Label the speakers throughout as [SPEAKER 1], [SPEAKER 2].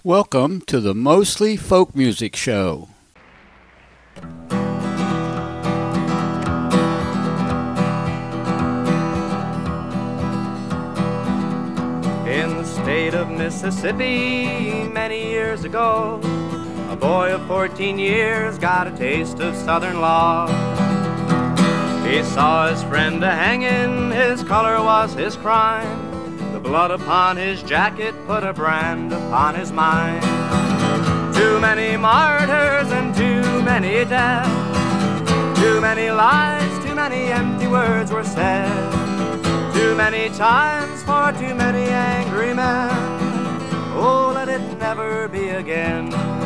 [SPEAKER 1] Welcome to the Mostly Folk Music Show.
[SPEAKER 2] In the state of Mississippi, many years ago, a boy of 14 years got a taste of Southern law. He saw his friend a-hangin', his color was his crime. The blood upon his jacket put a brand upon his mind. Too many martyrs and too many dead. Too many lies, too many empty words were said. Too many times for too many angry men. Oh, let it never be again.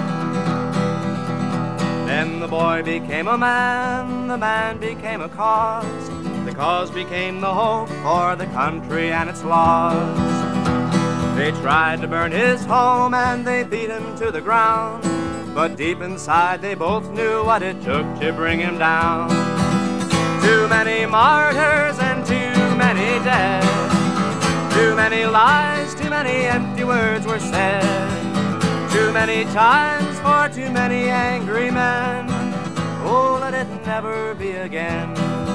[SPEAKER 2] Then the boy became a man, the man became a cause. The cause became the hope for the country and its laws. They tried to burn his home and they beat him to the ground. But deep inside they both knew what it took to bring him down. Too many martyrs and too many dead. Too many lies, too many empty words were said. Too many times for too many angry men. Oh, let it never be again.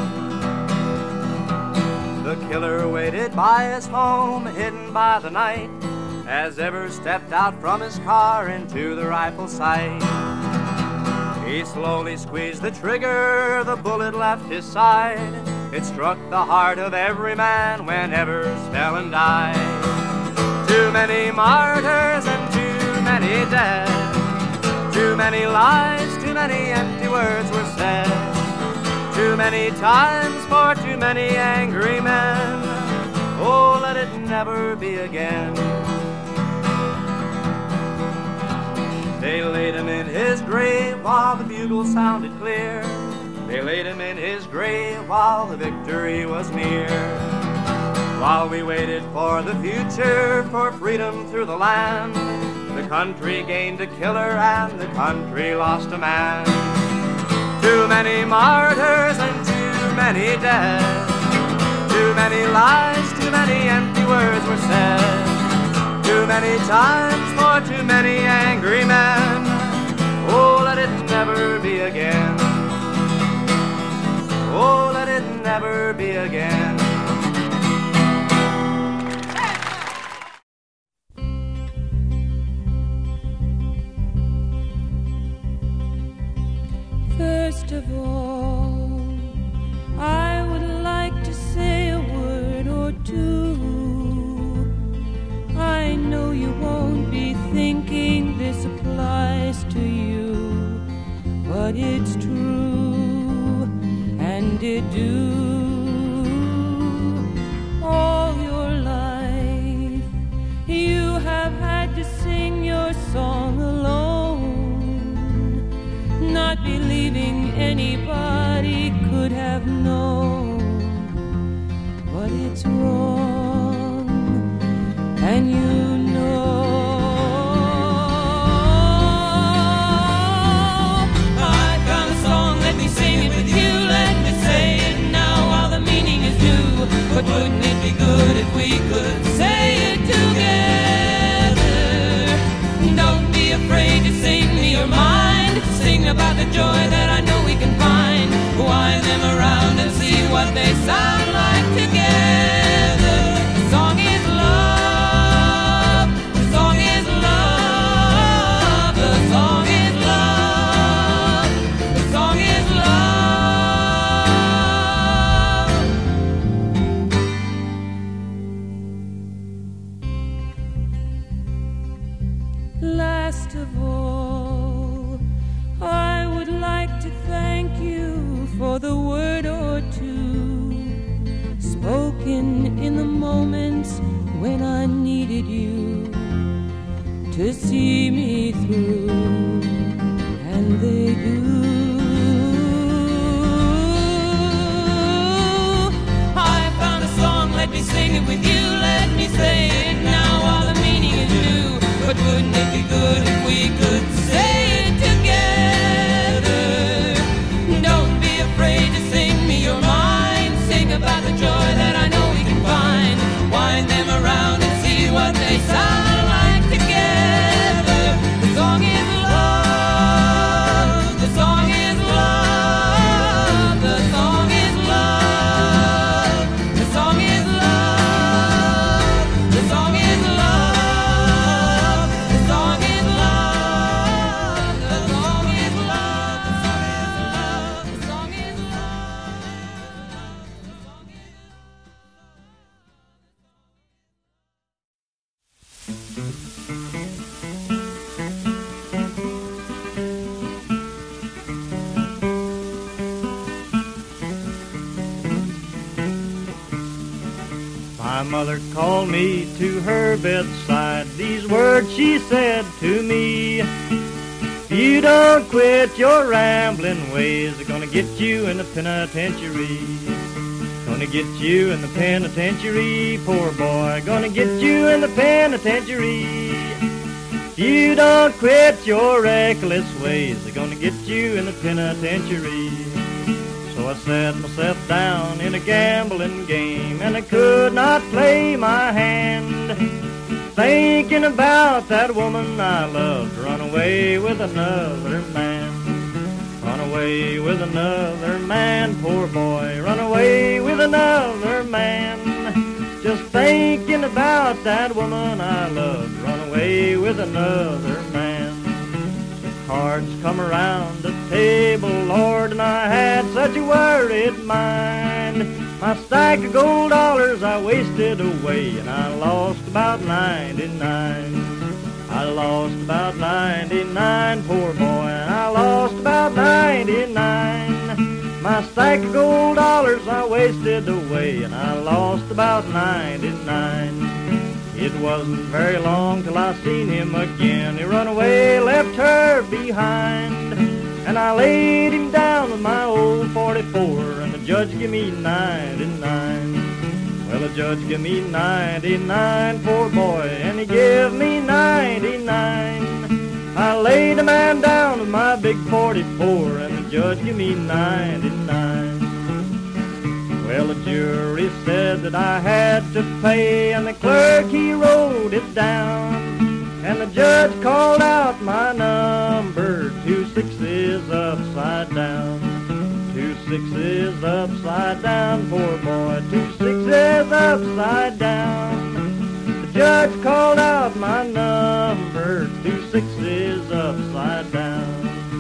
[SPEAKER 2] The killer waited by his home, hidden by the night, as ever stepped out from his car into the rifle sight. He slowly squeezed the trigger, the bullet left his side. It struck the heart of every man whenever fell and died. Too many martyrs and too many dead. Too many lies, too many empty words were said. Too many times for too many angry men. Oh, let it never be again. They laid him in his grave while the bugle sounded clear. They laid him in his grave while the victory was near. While we waited for the future, for freedom through the land, the country gained a killer and the country lost a man. Too many martyrs and too many dead. Too many lies, too many empty words were said. Too many times for too many angry men. Oh, let it never be again. Oh, let it never be again.
[SPEAKER 3] First of all, I would like to say a word or two. I know you won't be thinking this applies to you, but it's true, and it do. All your life, you have had to sing your song alone, not believing anybody could have known. But it's wrong, and you know. I found a song, let me sing it with you. Let me say it now while the meaning is new. But wouldn't it be good if we could say it together? Don't be afraid to sing me your mind. Sing about the joy that I know we can find. Wind them around and see what they sound like together. The song is love. The song is love. The song is love. The song is love. Last of all, I would like to thank you for the word or two spoken in the moments when I needed you to see me through, and they do. I found a song, let me sing it with you. Let me say it now while the meaning is new. But wouldn't it be good if we could say it together? Don't be afraid to sing me your mind. Sing about the joy that I know we can find. Wind them around and see what they sound like together.
[SPEAKER 4] mother called me to her bedside. These words she said to me: if you don't quit your rambling ways, they're gonna get you in the penitentiary. Gonna get you in the penitentiary, poor boy, gonna get you in the penitentiary. If you don't quit your reckless ways, they're gonna get you in the penitentiary. So I sat myself down in a gambling game, and I could not play my hand, thinking about that woman I loved, run away with another man. Run away with another man, poor boy, run away with another man. Just thinking about that woman I loved, run away with another man. The cards come around the table, Lord, and I had such a worried mind. My stack of gold dollars I wasted away, and I lost about 99. I lost about 99, poor boy, and I lost about 99. My stack of gold dollars I wasted away, and I lost about 99. It wasn't very long till I seen him again. He run away, left her behind, and I laid him down with my old 44, and the judge give me 99. Well, the judge give me 99, poor boy, and he give me 99. I laid the man down with my big 44, and the judge give me 99. Well, the jury said that I had to pay, and the clerk, he wrote it down, and the judge called out my number, 2 6s upside down. 2 6s upside down, poor boy, 2 6s upside down. The judge called out my number, 2 6s upside down.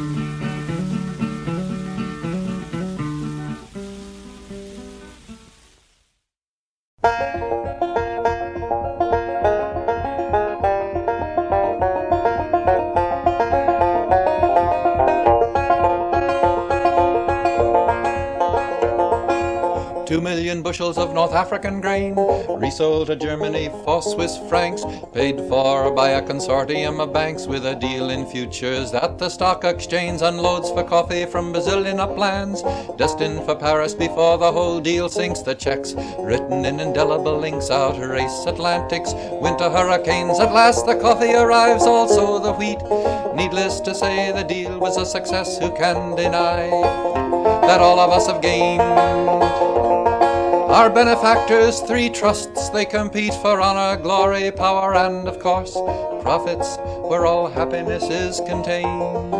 [SPEAKER 5] Bushels of North African grain, resold to Germany for Swiss francs, paid for by a consortium of banks with a deal in futures that the stock exchange unloads for coffee from Brazilian uplands, destined for Paris before the whole deal sinks. The checks written in indelible inks outrace Atlantics, winter hurricanes. At last the coffee arrives, also the wheat. Needless to say, the deal was a success. Who can deny that all of us have gained? Our benefactors, 3 trusts, they compete for honor, glory, power, and, of course, profits, where all happiness is contained.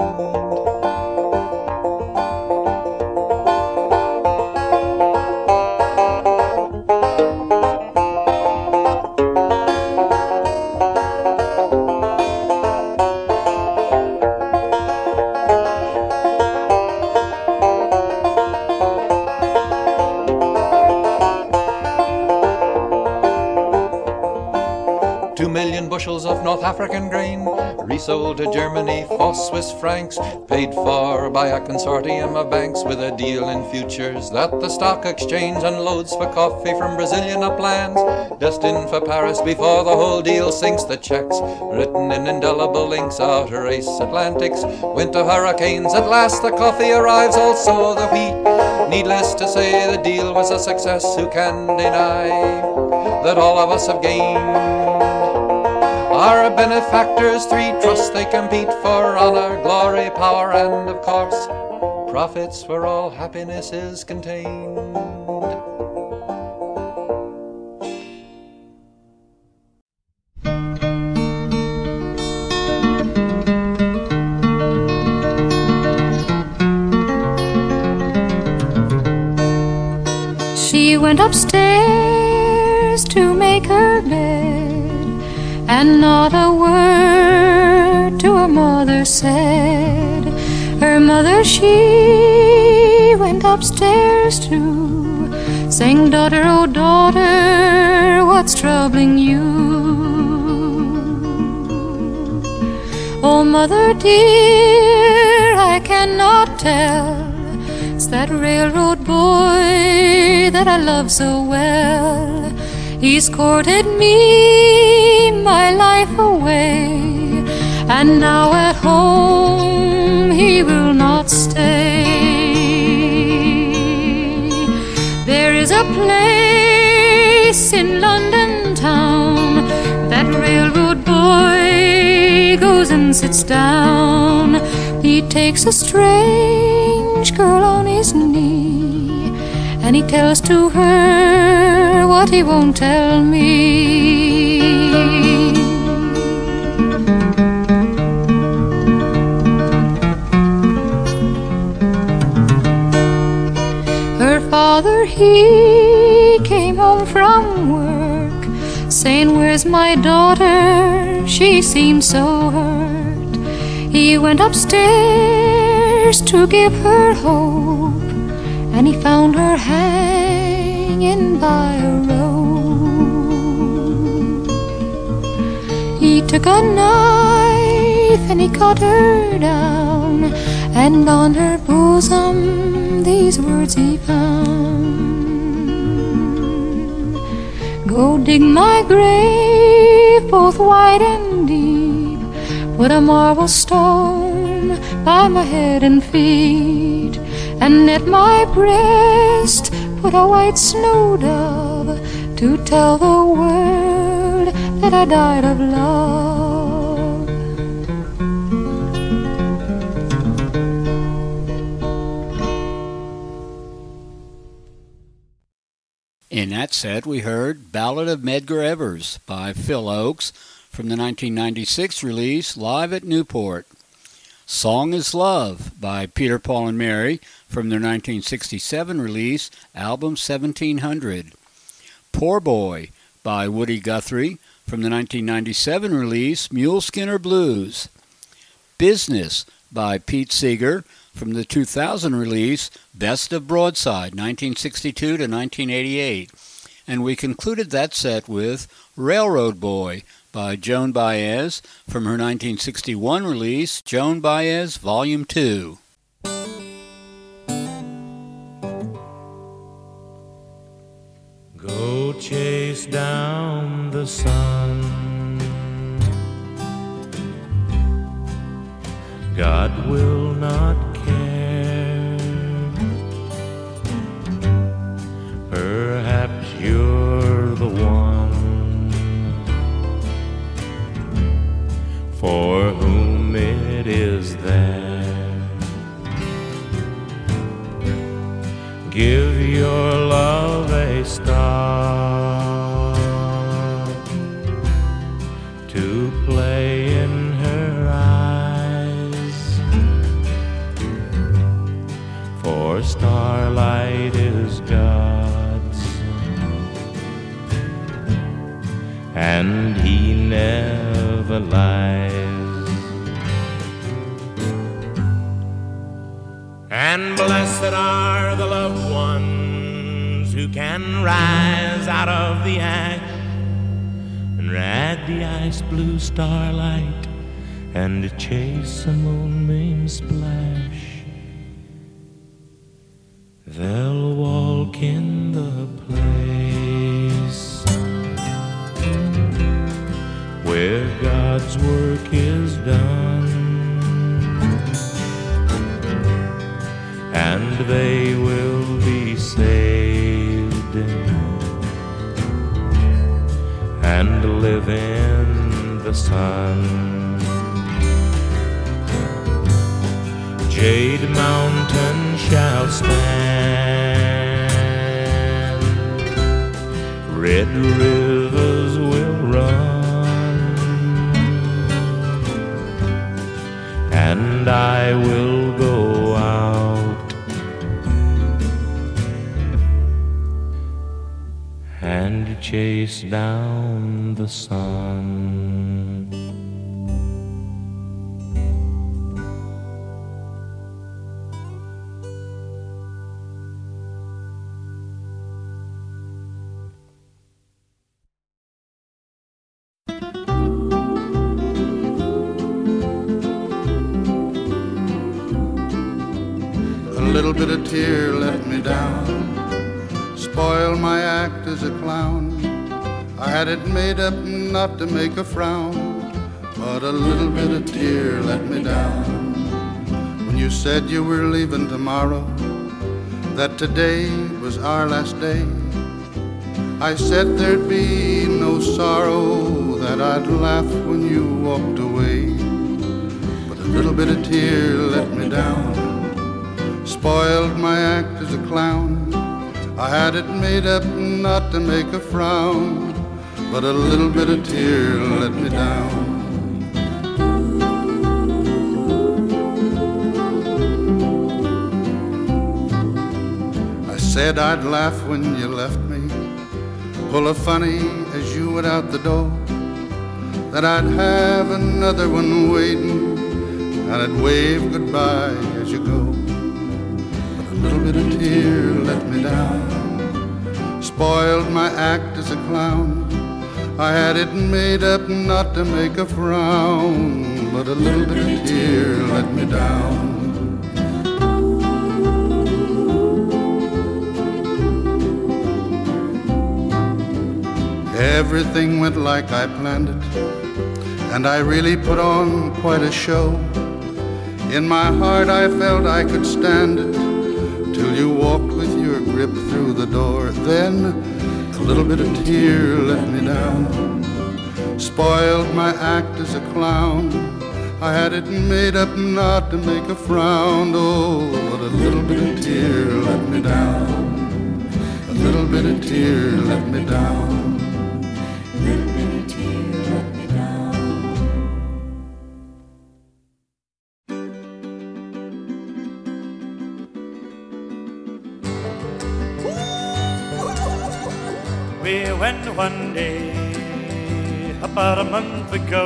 [SPEAKER 5] 2 million bushels of North African grain, resold to Germany for Swiss francs, paid for by a consortium of banks with a deal in futures that the stock exchange unloads for coffee from Brazilian uplands, destined for Paris before the whole deal sinks. The checks written in indelible inks outrace Atlantics, winter hurricanes. At last the coffee arrives, also the wheat. Needless to say, the deal was a success. Who can deny that all of us have gained? Our benefactors, 3 trusts, they compete for honor, glory, power, and, of course, profits where all happiness is contained.
[SPEAKER 6] She went upstairs to make her bed, and not a word to her mother said. Her mother, she went upstairs too, saying, "Daughter, oh daughter, what's troubling you?" "Oh mother dear, I cannot tell. It's that railroad boy that I love so well. He's courted me my life away, and now at home he will not stay. There is a place in London town that railroad boy goes and sits down. He takes a strange girl on his knee, and he tells to her what he won't tell me. Her father, he came home from work, saying, "Where's my daughter? She seems so hurt." He went upstairs to give her hope, and he found her hanging by a rope. He took a knife and he cut her down, and on her bosom these words he found: "Go dig my grave both wide and deep, put a marble stone by my head and feet, and at my breast put a white snow dove to tell the world that I died of love."
[SPEAKER 1] In that set, we heard Ballad of Medgar Evers by Phil Ochs from the 1996 release Live at Newport. Song is Love by Peter, Paul and Mary from their 1967 release Album 1700. Poor Boy by Woody Guthrie from the 1997 release Muleskinner Blues. Business by Pete Seeger from the 2000 release Best of Broadside, 1962 to 1988. And we concluded that set with Railroad Boy by Joan Baez from her 1961 release Joan Baez Volume 2.
[SPEAKER 7] Go chase down the sun, God will not care. Perhaps you're the one for whom it is there. Give your love a star to play in her eyes, for starlight is God's, and He never lies. And blessed are the loved ones who can rise out of the ash and ride the ice blue starlight and chase a moonbeam splash. They'll walk in the place where God's work is done, and they will be saved and live in the sun. Jade Mountain shall stand, red rivers will run, and I will go out and chase down the sun.
[SPEAKER 8] A little bit of tear let me down, spoil my act as a clown. I had it made up not to make a frown, but a little bit of tear let me down. When you said you were leaving tomorrow, that today was our last day, I said there'd be no sorrow, that I'd laugh when you walked away. But a little bit of tear let me down, spoiled my act as a clown. I had it made up not to make a frown, but a little bit of tear let me down. I said I'd laugh when you left me, pull a funny as you went out the door, that I'd have another one waiting, and I'd wave goodbye as you go. But a little bit of tear let me down, spoiled my act as a clown. I had it made up not to make a frown, but a little bit of tear let me down. Everything went like I planned it, and I really put on quite a show. In my heart I felt I could stand it, till you walked with your grip through the door. Then a little bit of tear let me down, spoiled my act as a clown. I had it made up not to make a frown. Oh, but a little bit of tear let me down, a little bit of tear let me down.
[SPEAKER 4] We went one day, about a month ago,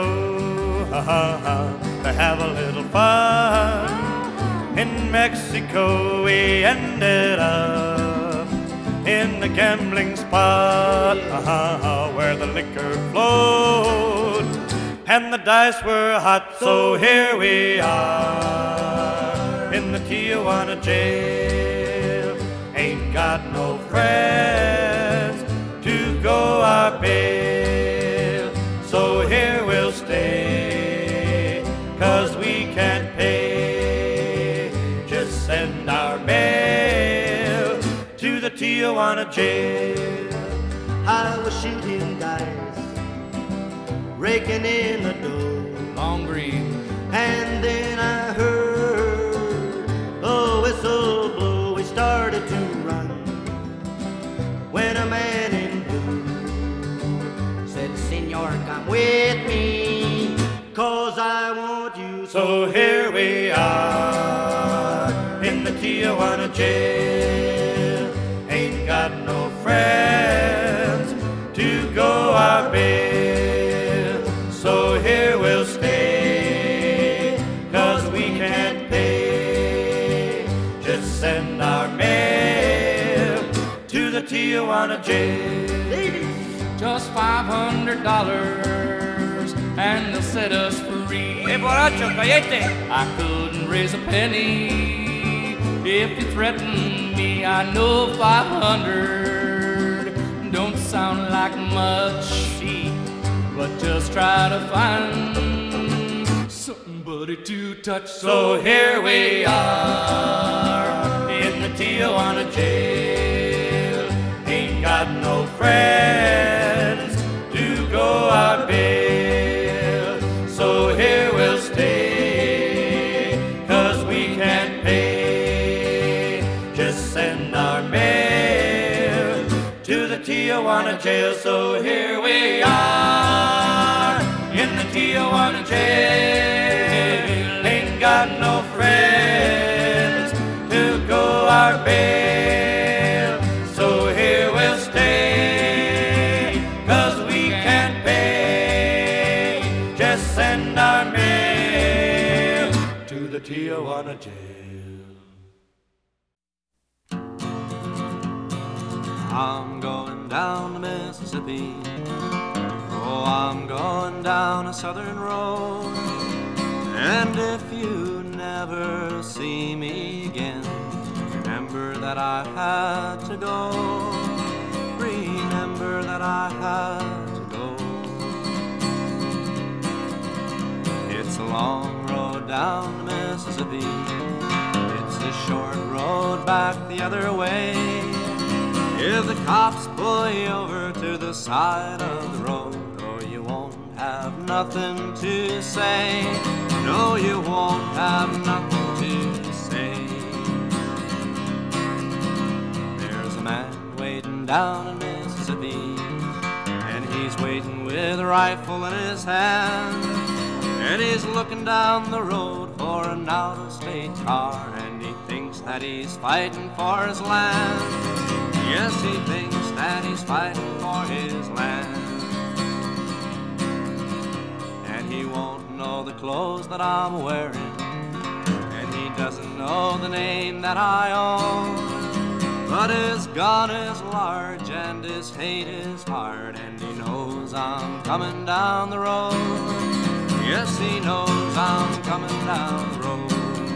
[SPEAKER 4] to have a little fun. In Mexico we ended up in the gambling spot, where the liquor flowed and the dice were hot. So here we are in the Tijuana jail, ain't got no friends to go our bail. So here we'll stay, 'cause we can't pay. Just send our mail to the Tijuana jail.
[SPEAKER 9] I was shooting dice, raking in the dough,
[SPEAKER 3] Long Green.
[SPEAKER 9] and then I heard a whistle blow. We started to run when a man in blue said, "Senor, come with me, 'cause I want you."
[SPEAKER 4] So here we are in the Tijuana jail, ain't got no friends to go our bail. So here we'll stay, 'cause we can't pay. Just send our mail to the Tijuana jail.
[SPEAKER 3] Just $500 and they'll set us free.
[SPEAKER 4] Hey, borracho, cállate.
[SPEAKER 3] I couldn't raise a penny if you threatened me. I know 500 don't sound like much, but just try to find somebody to touch.
[SPEAKER 4] So here we are in the Tijuana jail, ain't got no friends to go our bail. So here we'll stay, 'cause we can't pay. Just send our mail to the Tijuana jail. So here we are in the Tijuana jail, ain't got no friends to go our bail. So here we'll stay, 'cause we can't pay. Just send our mail to the Tijuana jail.
[SPEAKER 2] I'm going down the Mississippi. Oh, I'm going down a southern road. And if you never see me again, remember that I had to go. Remember that I had to long road down the Mississippi. It's a short road back the other way. If the cops pull you over to the side of the road, oh, you won't have nothing to say. No, you won't have nothing to say. There's a man waiting down in Mississippi, and he's waiting with a rifle in his hand, and he's looking down the road for an out-of-state car, and he thinks that he's fighting for his land. Yes, he thinks that he's fighting for his land. And he won't know the clothes that I'm wearing, and he doesn't know the name that I own. But his gun is large and his hate is hard, and he knows I'm coming down the road. Yes, he knows I'm coming down the road.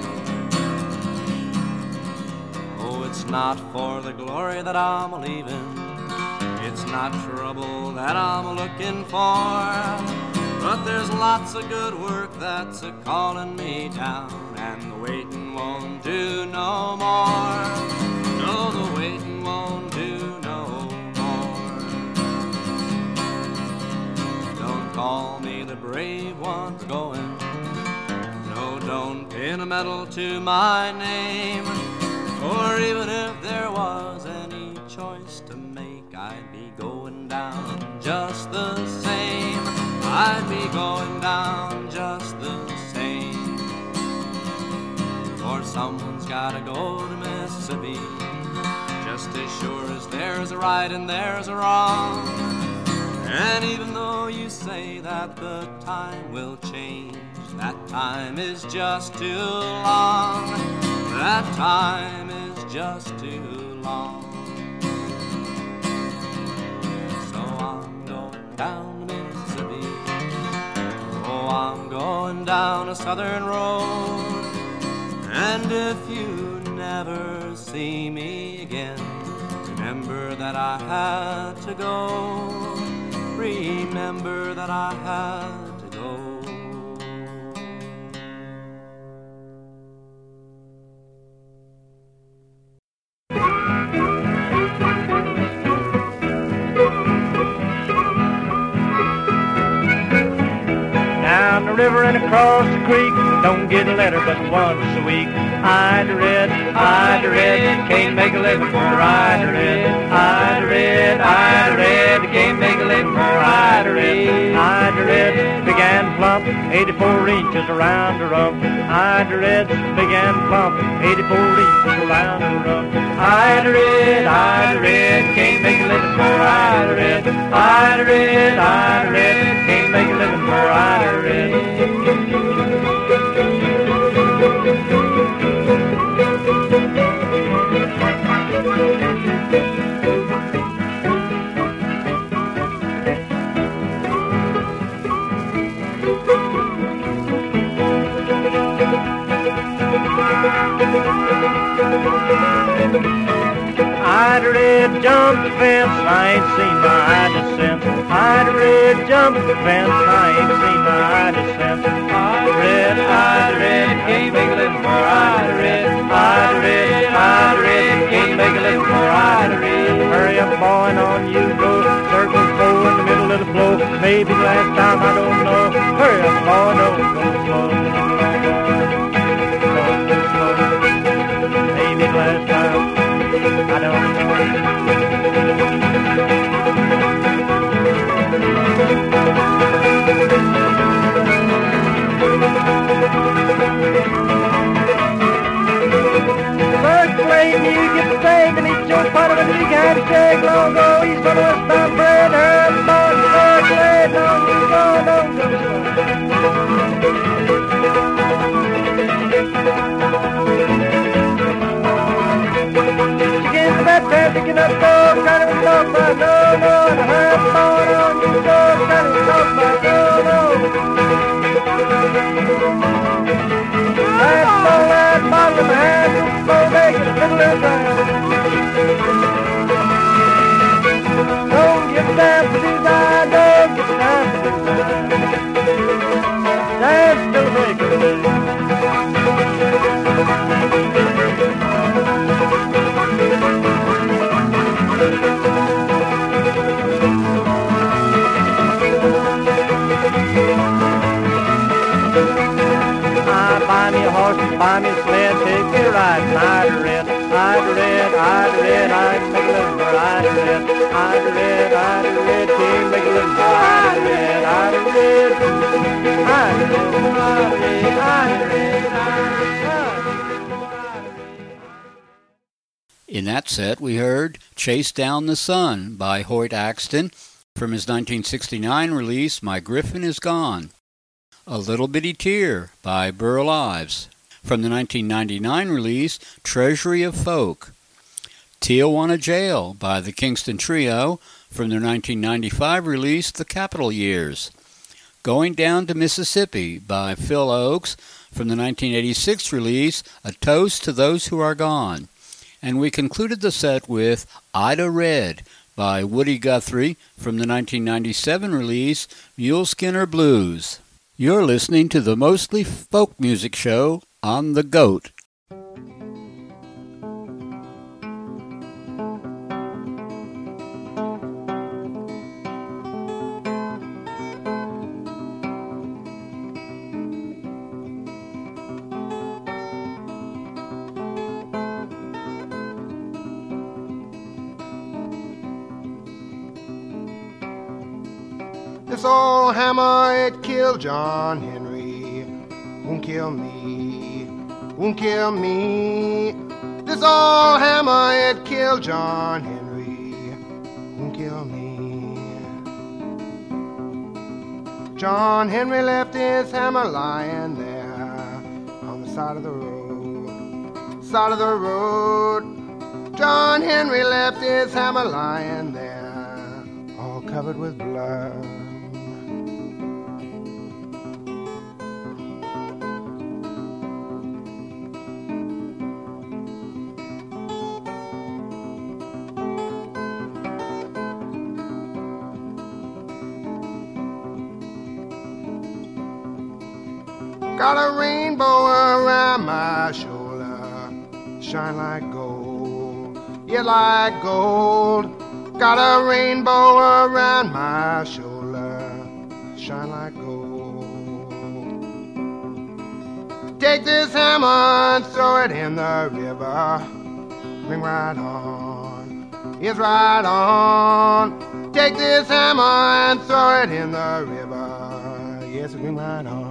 [SPEAKER 2] Oh, it's not for the glory that I'm leaving, it's not trouble that I'm looking for, but there's lots of good work that's a-calling me down, and the waiting won't do no more. No, the waiting won't do no more. Don't call me the brave ones going, no, don't pin a medal to my name, or even if there was any choice to make, I'd be going down just the same. I'd be going down just the same. For someone's gotta go to Mississippi, just as sure as there's a right and there's a wrong. And even though you say that the time will change, that time is just too long. That time is just too long. So I'm going down to Mississippi. Oh, I'm going down a southern road. And if you never see me again, remember that I had to go. Remember that I had to go.
[SPEAKER 4] Down the river and across the creek, don't get a letter but once a week. I'd read, can't make a living for I'd read, can't make a living for I'd read, began plump, 84 inches around the rump. I'd read, began plump, 84 inches around the rump. I'd read, can't make a living for I'd read, can't make a living for I'd read. I'd read jump the fence, I ain't seen my descent. I'd read jump the fence, I ain't seen my descent. I'd read, can't make a living for I'd read, can't make a living for I'd read. Hurry up, boy, and on you go. Circle four in the middle of the flow. Maybe the last time, I don't know. Hurry up, boy, don't go slow. Don't go slow. Maybe the last time, I don't know. First plane, you get the thing, and eat your part of a big handshake. Long ago, he's from the westbound bread, herb, boy, first plane, don't go slow. buy me a horse and buy me a sled, take me riding. I'd red, I'd red, I'd red, I'd make a little more. I'd red, I'd red, I'd red, can't make a little more. I'd red, I'd red, I'd red, I'd red, I'd red,
[SPEAKER 1] In that set, we heard Chase Down the Sun by Hoyt Axton from his 1969 release, My Griffin Is Gone. A Little Bitty Tear by Burl Ives from the 1999 release, Treasury of Folk. Tijuana Jail by the Kingston Trio from their 1995 release, The Capitol Years. Going Down to Mississippi by Phil Oakes from the 1986 release, A Toast to Those Who Are Gone. And we concluded the set with Ida Red by Woody Guthrie from the 1997 release, Muleskinner Blues. You're listening to the Mostly Folk Music Show on The Goat.
[SPEAKER 10] This old hammer, it killed John Henry. Won't kill me, won't kill me. This old hammer, it killed John Henry. Won't kill me. John Henry left his hammer lying there on the side of the road, side of the road. John Henry left his hammer lying there, all covered with blood. Got a rainbow around my shoulder, shine like gold, yeah, like gold. Got a rainbow around my shoulder, shine like gold. Take this hammer and throw it in the river, ring right on, yes, right on. Take this hammer and throw it in the river, yes, ring right on.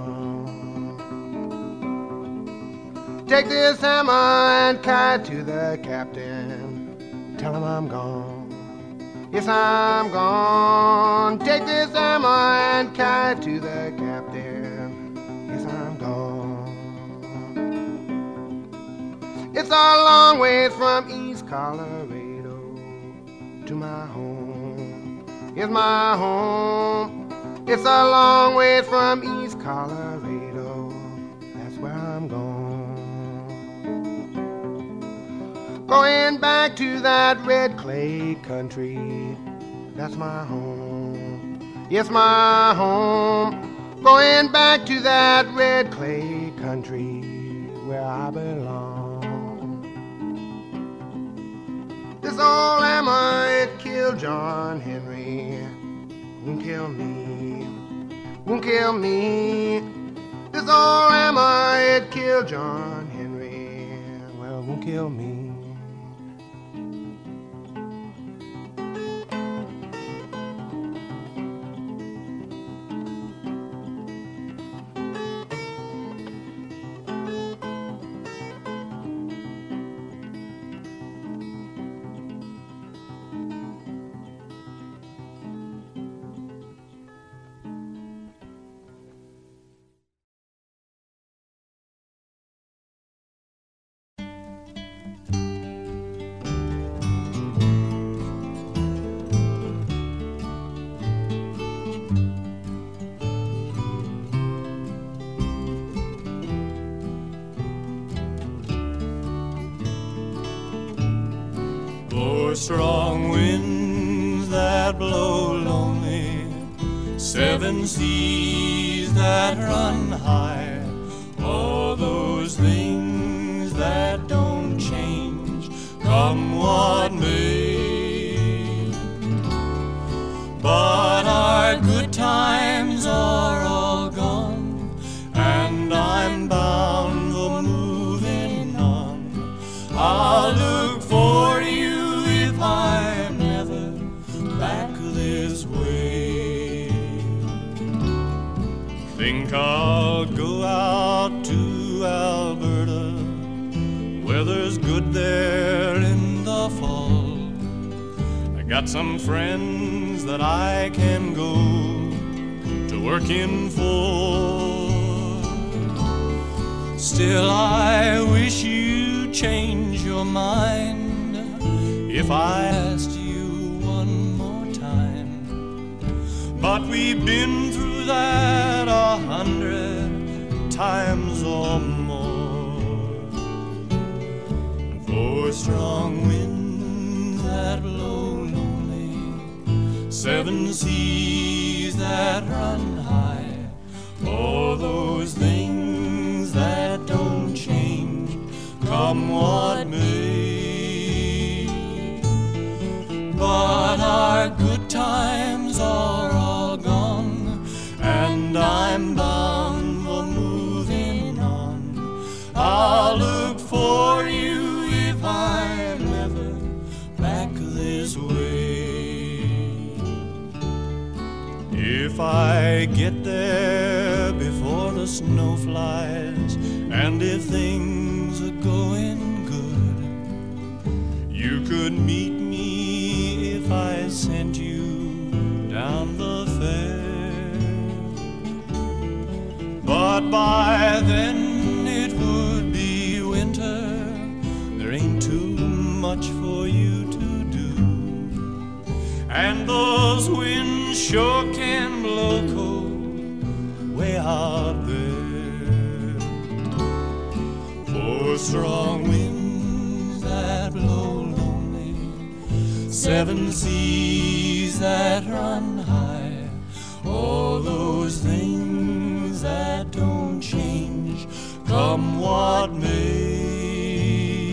[SPEAKER 10] Take this hammer and carry it to the captain. Tell him I'm gone. Yes, I'm gone. Take this hammer and carry it to the captain. Yes, I'm gone. It's a long ways from East Colorado to my home. It's my home. It's a long ways from East Colorado. That's where I'm going. Going back to that red clay country, that's my home, yes, my home. Going back to that red clay country where I belong. This old hammer, it killed John Henry, won't kill me, won't kill me. This old hammer, it killed John Henry, well, won't kill me.
[SPEAKER 11] Strong winds that blow lonely, seven seas that run high, all those things that don't change, come what may. But our good times are all gone, and I'm bound think I'll go out to Alberta. Weather's good there in the fall. I got some friends that I can go to working for. Still, I wish you'd change your mind if I asked you one more time. But we've been through that 100 times or more. Four strong winds that blow lonely, 7 seas that run high, all those things that don't change, come what may. But our good times are all gone, and I'm bound for moving on. I'll look for you if I'm ever back this way. If I get there before the snow flies, and if things are going good, you could meet me if I sent you down the fair. But by then it would be winter, there ain't too much for you to do, and those winds sure can blow cold way out there. 4 strong winds that blow lonely, 7 seas that run high, all those things that don't change, come what may.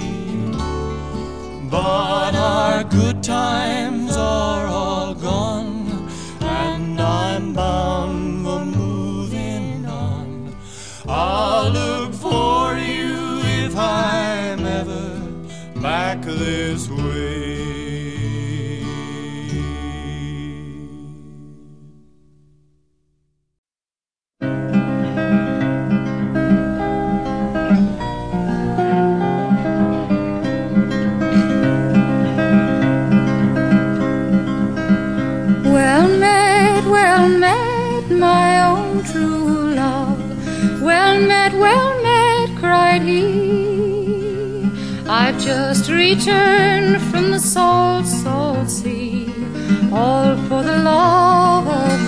[SPEAKER 11] But our good times are all gone, and I'm bound for moving on. I'll look for you if I'm ever back this way.
[SPEAKER 6] Well met, my own true love. Well met, cried he. I've just returned from the salt, salt sea, all for the love of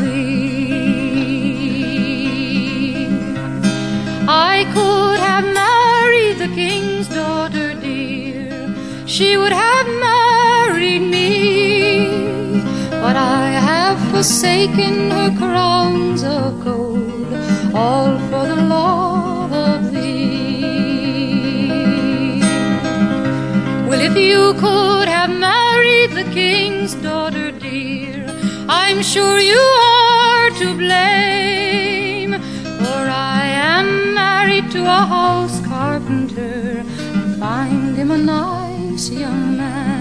[SPEAKER 6] thee. I could have married the king's daughter dear, she would have married me, but I have forsaken her crowns of gold, all for the love of thee. Well, if you could have married the king's daughter dear, I'm sure you are to blame, for I am married to a house carpenter, and find him a nice young man.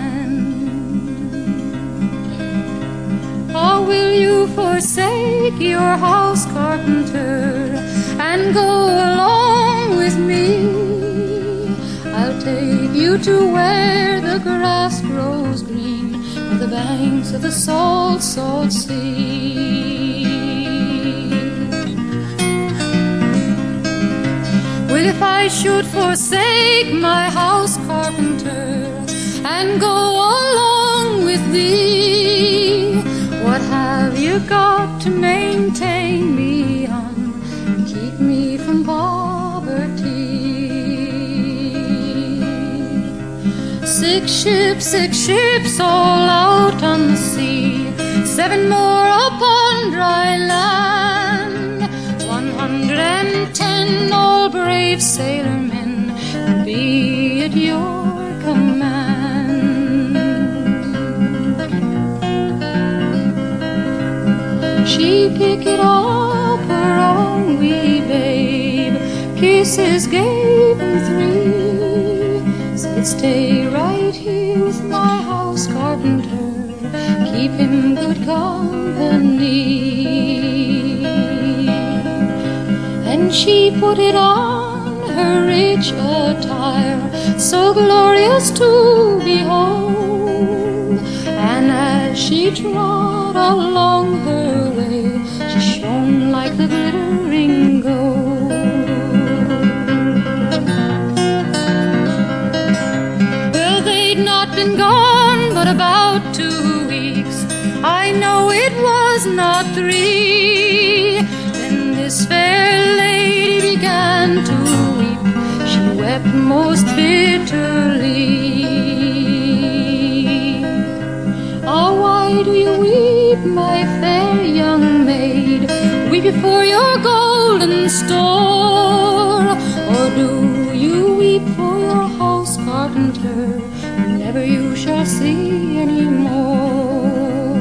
[SPEAKER 6] Or will you forsake your house carpenter and go along with me? I'll take you to where the grass grows green, on the banks of the salt, salt sea. Well, if I should forsake my house carpenter and go along with thee, what have you got to maintain me on, keep me from poverty? 6 ships all out on the sea, 7 more upon dry land, 110 all brave sailormen will be at your command. She picked up her own wee babe, kisses gave him 3, said stay right here with my house carpenter, keep him good company. Then she put it on her rich attire, so glorious to behold. And as she trod along her way, she shone like the glittering gold. Well, they'd not been gone but about 2 weeks. I know it was not 3. Then this fair lady began to weep. She wept most bitterly. Ah, why do you weep, my fair young maid? Weep you for your golden store? Or do you weep for your house carpenter, who never you shall see anymore?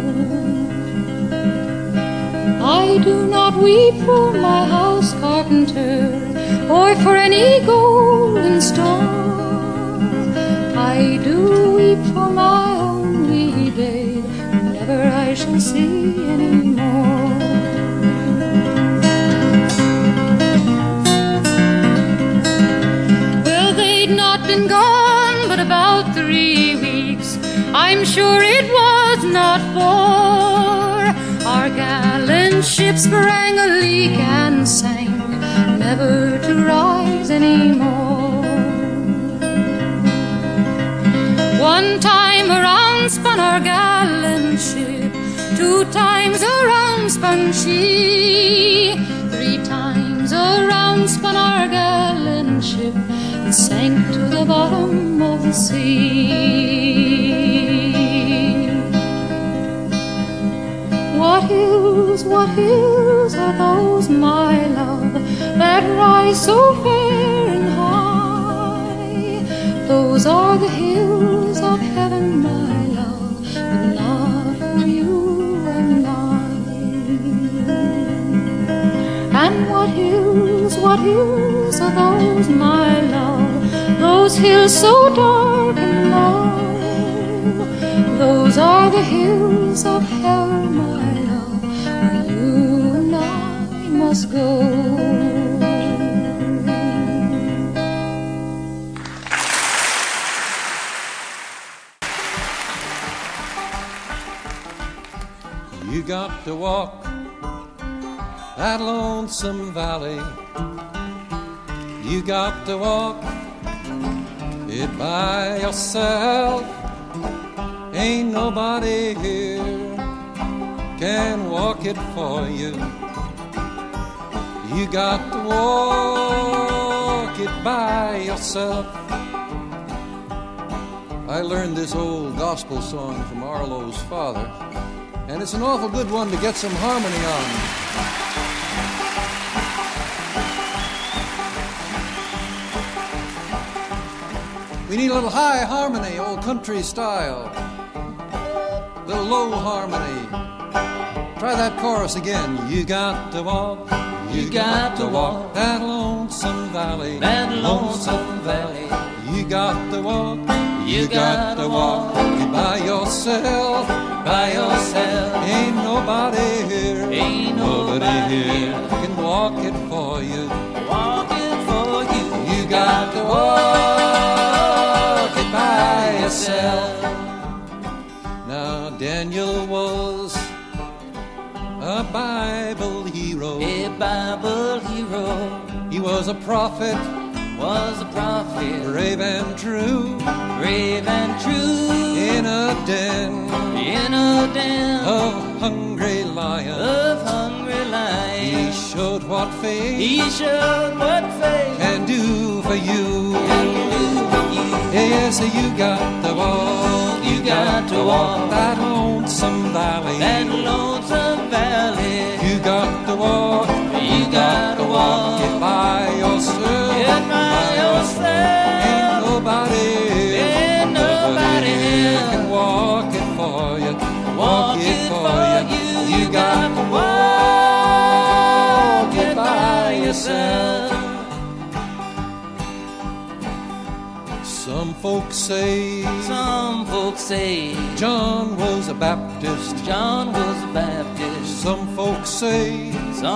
[SPEAKER 6] I do not weep for my house carpenter, or for any golden store. I do weep for my only babe, who never I shall see anymore. Well, they'd not been gone but about 3 weeks. I'm sure it was not 4. Our gallant ship sprang a leak and sank, never to rise anymore. One time around spun our gallant ship, 2 times around spun she, 3 times around spun our gallant ship, and sank to the bottom of the sea. What hills are those, my love, that rise so fair and high? Those are the hills of heaven, my love, but not for you and I. And what hills are those, my love, those hills so dark and low? Those are the hills of hell, my love, where you and I must go.
[SPEAKER 5] You got to walk that lonesome valley. You got to walk it by yourself. Ain't nobody here can walk it for you. You got to walk it by yourself. I learned this old gospel song from Arlo's father, and it's an awful good one to get some harmony on. We need a little high harmony, old country style. Little low harmony. Try that chorus again. You got to walk, you got to walk that lonesome valley, that lonesome valley. You got to walk, you got to walk it by yourself, by yourself. Ain't nobody here, ain't nobody here can walk it for you, walk it for you. You got to walk it by yourself. Now Daniel was a Bible hero, a Bible hero. He was a prophet, brave and true, brave and true. In a den of hungry lions, he showed what faith, can do for you. Yes, you got to walk, you got to walk that lonesome valley, that lonesome valley. You got to walk, you got to walk it by yourself, it by yourself. Ain't nobody can walk it for you, walk it for you. You got to walk it by yourself. Some folks say
[SPEAKER 3] John
[SPEAKER 5] was a Baptist.
[SPEAKER 3] John was a Baptist.
[SPEAKER 5] Some folks say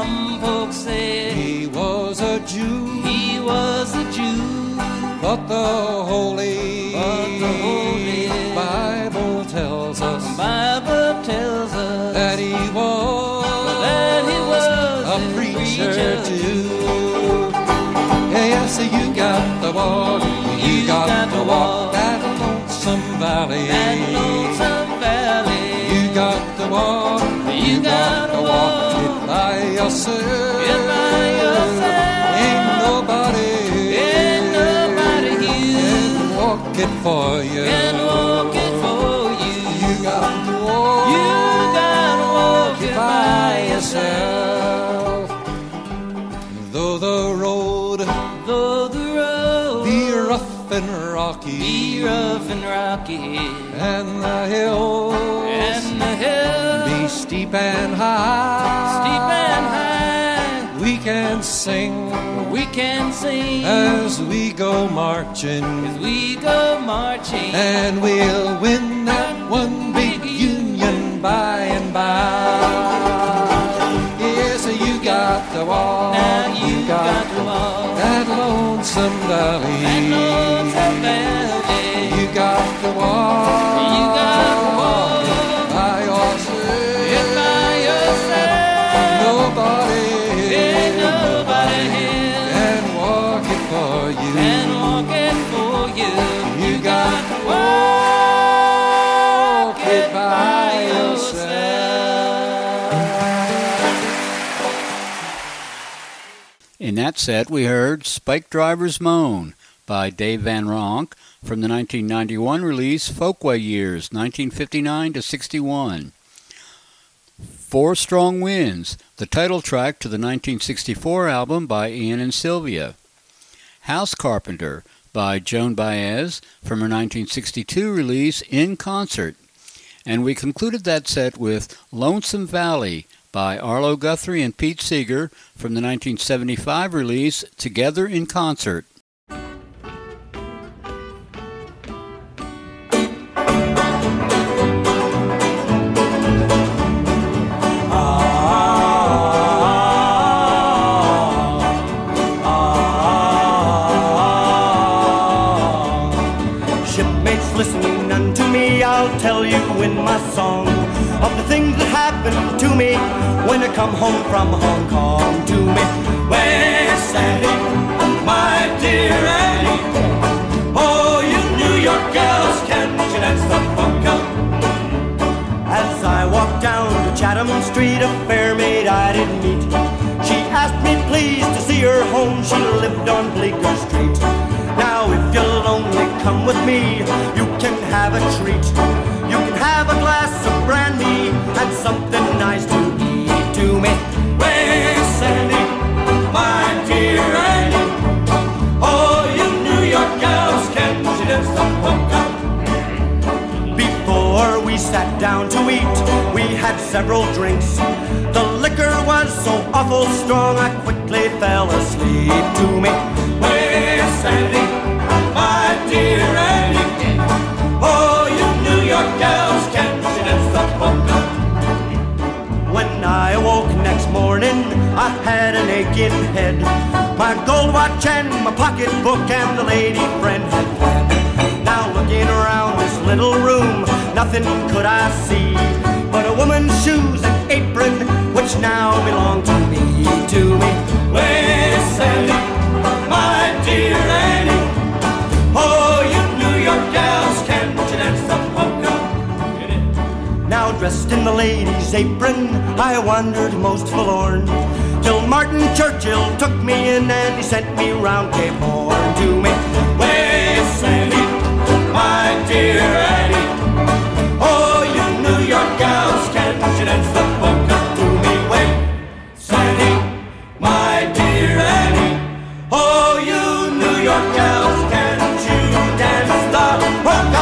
[SPEAKER 5] he was a Jew.
[SPEAKER 3] He was a Jew.
[SPEAKER 5] But the Holy Bible tells us that he was a preacher too. Yes, you got to walk, you got to walk that lonesome valley. You got to walk, you got to walk it by yourself. Ain't nobody can walk it for you. You got to walk it by yourself. Though the road be rough and rocky, and the hills be steep and high, we can sing as we go marching, and we'll win that one big union by and by. Yes, you got to walk, you got to walk that lonesome valley. You got to walk by yourself. Nobody can walk it for you. You got to walk it by yourself.
[SPEAKER 1] In that set, we heard Spike Driver's Moan by Dave Van Ronk from the 1991 release Folkway Years, 1959 to 61. Four Strong Winds, the title track to the 1964 album by Ian and Sylvia. House Carpenter by Joan Baez from her 1962 release In Concert. And we concluded that set with Lonesome Valley by Arlo Guthrie and Pete Seeger from the 1975 release Together in Concert.
[SPEAKER 9] Shipmates, listen unto me, I'll tell you in my song of the things that happened to me when I come home from Hong Kong. To me, West Annie, my dear Annie, oh, you New York gals, can't you dance the polka? As I walked down to Chatham Street, a fair maid I did meet. She asked me please to see her home, she lived on Bleecker Street. Now if you'll only come with me, you can have a treat. You can have a glass of brandy and something nice to eat. To me, West Annie, my dear Annie, oh, you New York gals, can't you dance the polka? Before we sat down to eat, we had several drinks. The liquor was so awful strong, I quickly fell asleep. To me, West Annie, my dear Annie, oh, you New York gals, can't you dance the polka? When I awoke next morning, I had an aching head. My gold watch and my pocketbook and the lady friend had fled. Now looking around this little room, nothing could I see but a woman's shoes and apron, which now belong to me. To me, West Annie, my dear Annie, oh, you New York gals, can't you dance the polka? Now dressed in the lady's apron, I wandered most forlorn, till Martin Churchill took me in and he sent me round Cape Horn. To me, West Annie, my dear Annie, oh, you New York gals, can't you dance the polka? To me, West Annie, my dear Annie, oh, you New York gals, can't you dance the polka?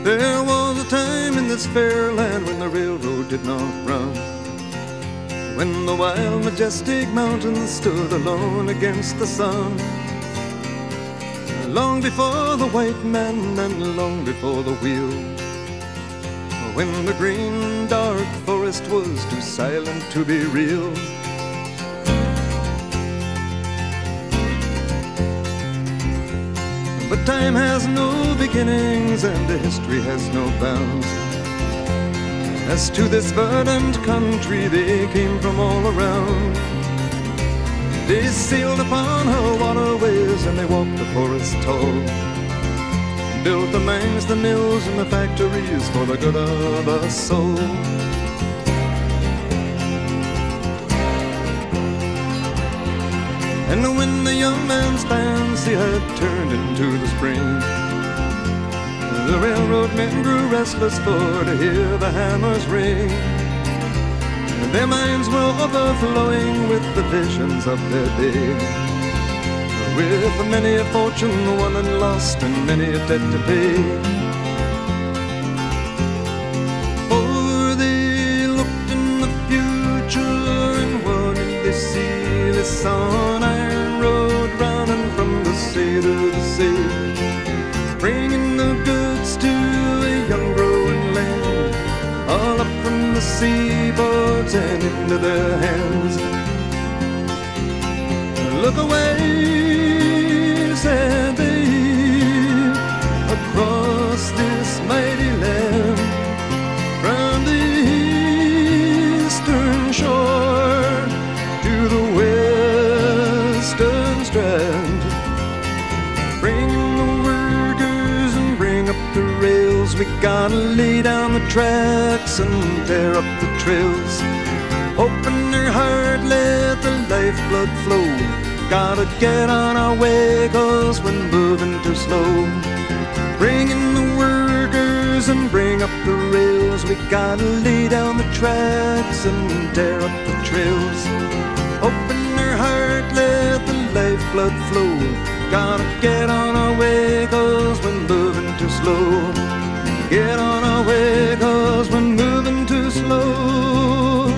[SPEAKER 12] There was a time in this fair land when the railroad did not run, when the wild, majestic mountains stood alone against the sun. Long before the white man and long before the wheel, when the green, dark forest was too silent to be real. But time has no beginnings and history has no bounds. As to this verdant country they came from all around. They sailed upon her waterways and they walked the forest tall, built the mines, the mills, and the factories for the good of us all. And when the young man's fancy had turned into the spring, the railroad men grew restless for to hear the hammers ring. Their minds were overflowing with the visions of their day, with many a fortune won and lost and many a debt to pay. For they looked in the future and what did they see? They saw an iron road running from the sea to the sea, bringing the goods to a young growing land, all up from the seaboards and into their hands. Look away, said they, across this mighty land, from the eastern shore to the western strand. Bring the workers and bring up the rails. We gotta lay down the tracks and tear up the trails. Open their heart, let the lifeblood flow. Gotta get on our way, 'cause we're moving too slow. Bring in the workers and bring up the rails. We gotta lay down the tracks and tear up the trails. Open their heart, let the lifeblood flow. Gotta get on our way, 'cause we're moving too slow. Get on our way, 'cause we're moving too slow.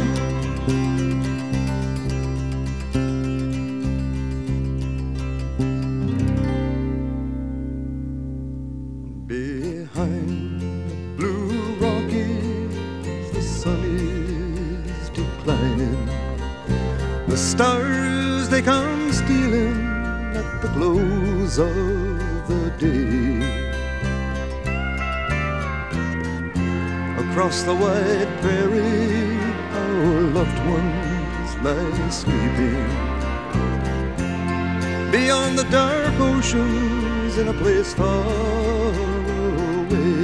[SPEAKER 12] Behind the blue Rockies, the sun is declining. The stars, they come stealing at the close of the day. Across the wide prairie, our loved ones lie sleeping. Beyond the dark oceans, in a place far away,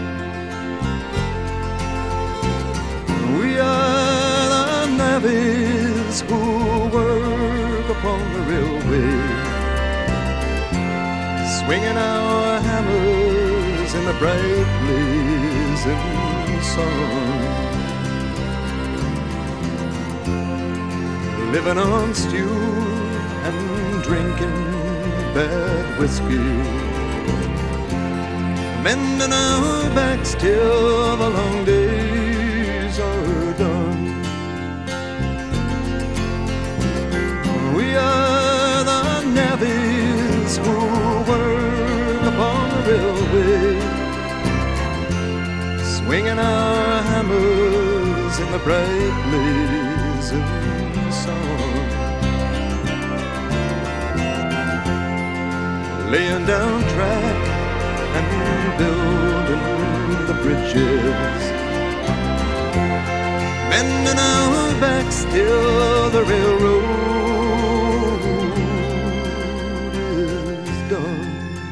[SPEAKER 12] we are the navvies who work upon the railway, swinging our hammers in the bright blazing sun, living on stew and drinking bad whiskey, mending our backs till the long days are done. We are the navvies who work upon the railway, swinging our hammers in the bright blazing sun, laying down track and building the bridges, mending our backs till the railroad is done.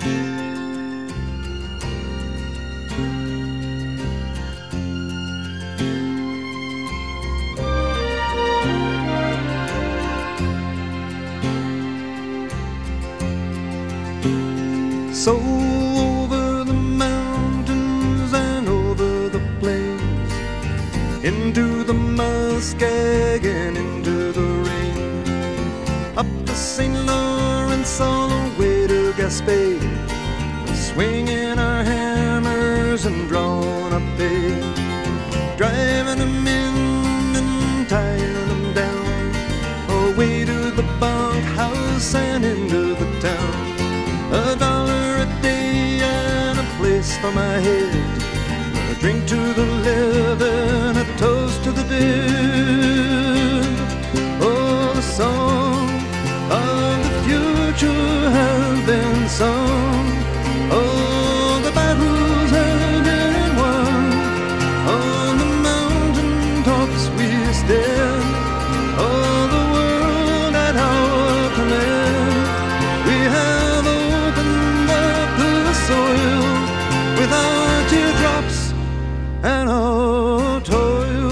[SPEAKER 12] So over the mountains and over the plains, into the Muskegon, into the rain, up the St. Lawrence, all the way to Gaspé, swinging our hammers horse and drawn up pay, driving them in and tying them down, away to the bunkhouse and into the town. $1 a day and a place for my head, a drink to the living, a toast to the dead. Oh, the song of the future has been sung. Oh, the battles have been won. On the mountain tops we stand. Oh, the world at our command. We have opened up the soil with our teardrops and our toil.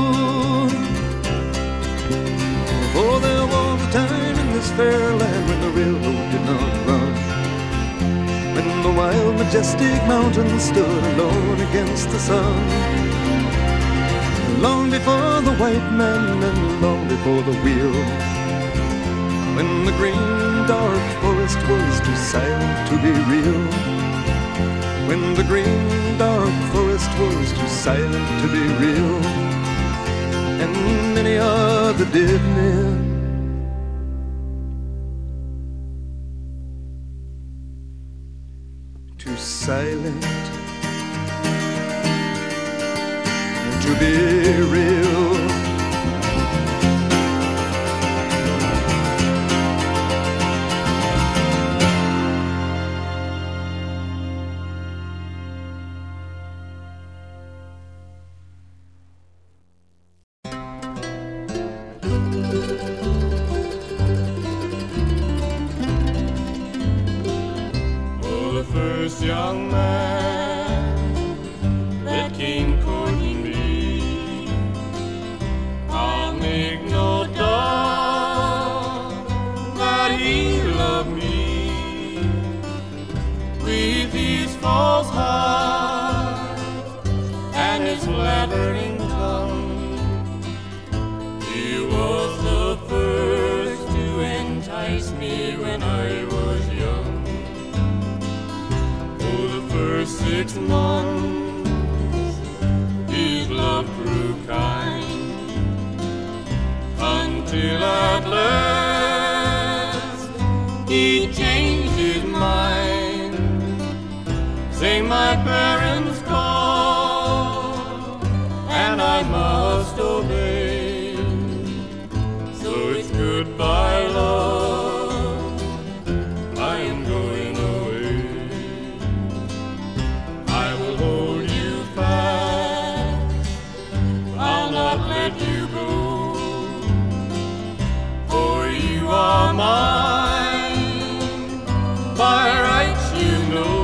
[SPEAKER 12] For there was a time in this fair land when the railroad did not run, when the wild majestic mountains stood alone against the sun. Long before the white man and long before the wheel, when the green dark forest was too silent to be real, when the green dark forest was too silent to be real, and many are the dead men too silent to be real.
[SPEAKER 11] Oh, the first young man that came courting me, I'll make no doubt that he loved me. With his false heart and his flattering tongue, he was the first to entice me when I was young. For the first 6 months, his love grew kind, until at last he changed his mind, saying my parents call and I must obey. So it's goodbye, love, I am going away. I will hold you fast, I'll not let you go, for you are mine, by rights you know.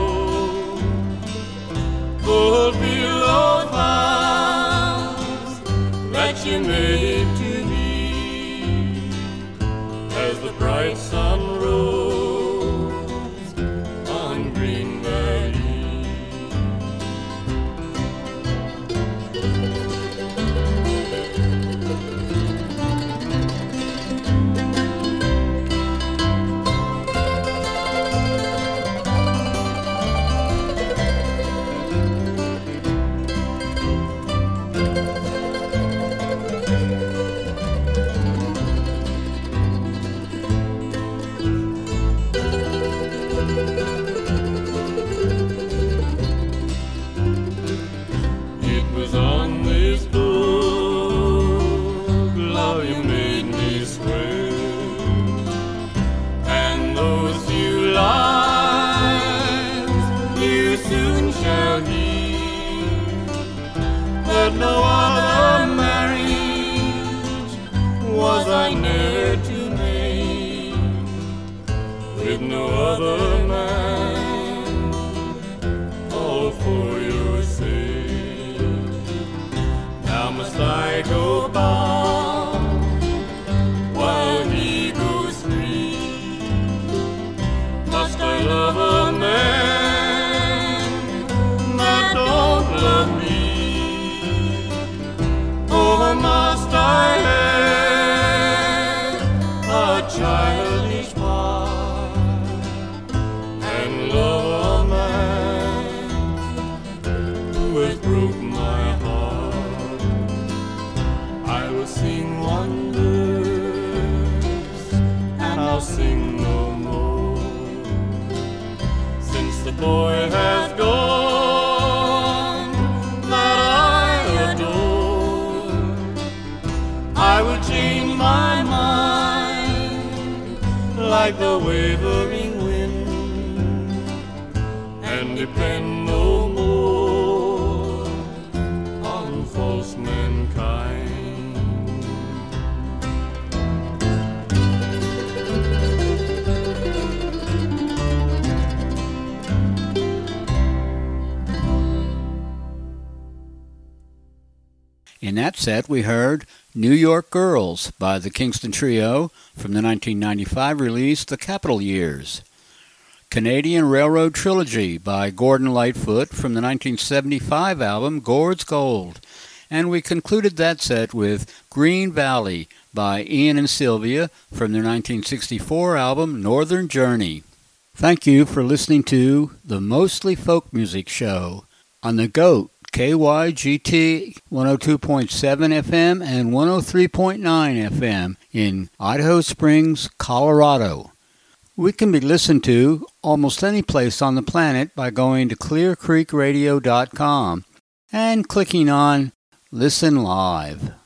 [SPEAKER 11] Fulfill those vows that you made to me, as the bright sun rose on Green Valley. It was on this book, love, you made me swear, and those few lines you soon shall hear, that no other marriage was I ne'er to make, with no other man, all for your sake. Now must I go bound while he goes free? Must I love a man that don't love me? Or must I have a childish heart and love a man I'll sing no more. Since the boy has gone that I adore, I would change my mind like the wavering wind and depend no more on false mankind.
[SPEAKER 1] In that set, we heard New York Girls by the Kingston Trio from the 1995 release The Capitol Years. Canadian Railroad Trilogy by Gordon Lightfoot from the 1975 album Gord's Gold. And we concluded that set with Green Valley by Ian and Sylvia from their 1964 album Northern Journey. Thank you for listening to the Mostly Folk Music Show on the GOAT, KYGT 102.7 FM and 103.9 FM in Idaho Springs, Colorado. We can be listened to almost any place on the planet by going to clearcreekradio.com and clicking on Listen Live.